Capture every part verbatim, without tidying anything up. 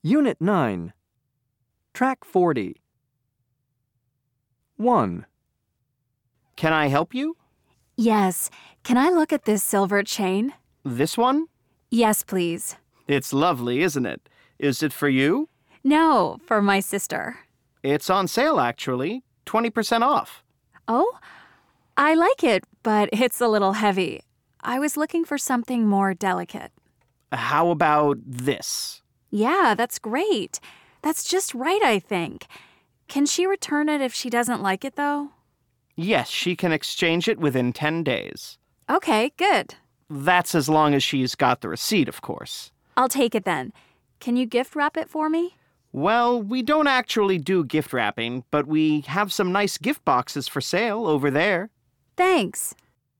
Unit nine. Track forty. one. Can I help you? Yes. Can I look at this silver chain? This one? Yes, please. It's lovely, isn't it? Is it for you? No, for my sister. It's on sale, actually. twenty percent off. Oh? I like it, but it's a little heavy. I was looking for something more delicate. How about this? Yeah, that's great. That's just right, I think. Can she return it if she doesn't like it, though? Yes, she can exchange it within ten days. Okay, good. That's as long as she's got the receipt, of course. I'll take it then. Can you gift wrap it for me? Well, we don't actually do gift wrapping, but we have some nice gift boxes for sale over there. Thanks.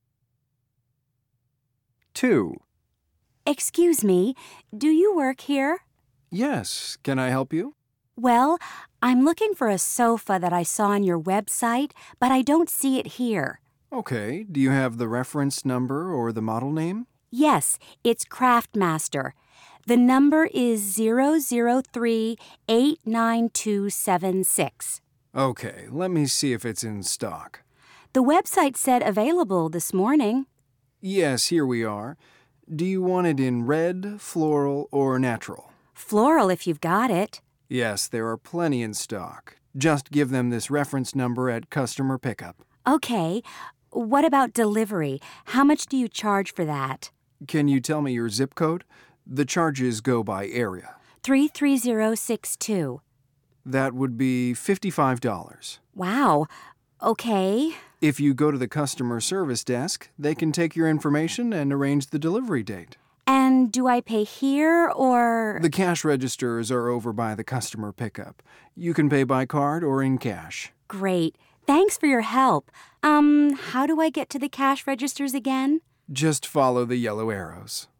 two. Excuse me, do you work here? Yes, can I help you? Well, I'm looking for a sofa that I saw on your website, but I don't see it here. Okay, do you have the reference number or the model name? Yes, it's Craftmaster. The number is zero zero three eight nine two seven six. Okay, let me see if it's in stock. The website said available this morning. Yes, here we are. Do you want it in red, floral, or natural? Floral if you've got it. Yes, there are plenty in stock. Just give them this reference number at customer pickup. Okay, what about delivery? How much do you charge for that? Can you tell me your zip code? The charges go by area. three three zero six two. That would be fifty-five dollars. Wow. Okay. If you go to the customer service desk, they can take your information and arrange the delivery date. And do I pay here or... The cash registers are over by the customer pickup. You can pay by card or in cash. Great. Thanks for your help. Um, how do I get to the cash registers again? Just follow the yellow arrows.